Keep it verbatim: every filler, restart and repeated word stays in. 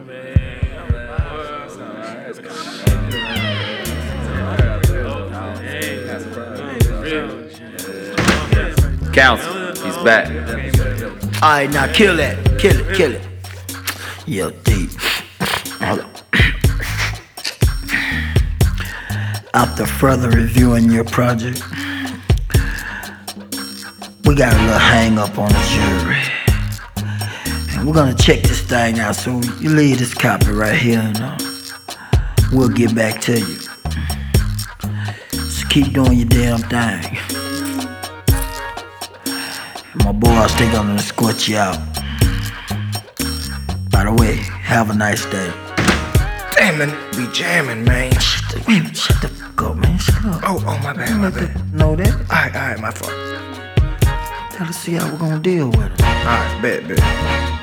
Council, he's back. Alright, now kill that. Kill it, kill it. Yo, D. After further reviewing your project, we got a little hang up on the jury. And we're gonna check this thing out, so you leave this copy right here and uh, we'll get back to you. So keep doing your damn thing. My boys, they gonna escort you out. By the way, have a nice day. Damn, man, be jamming, man. Shut the, wait, shut the fuck up, man. Shut up. Oh, oh, my bad, my bad. Know that? Alright, alright, my fault. Tell us see how we're gonna deal with it. Alright, bet, bet.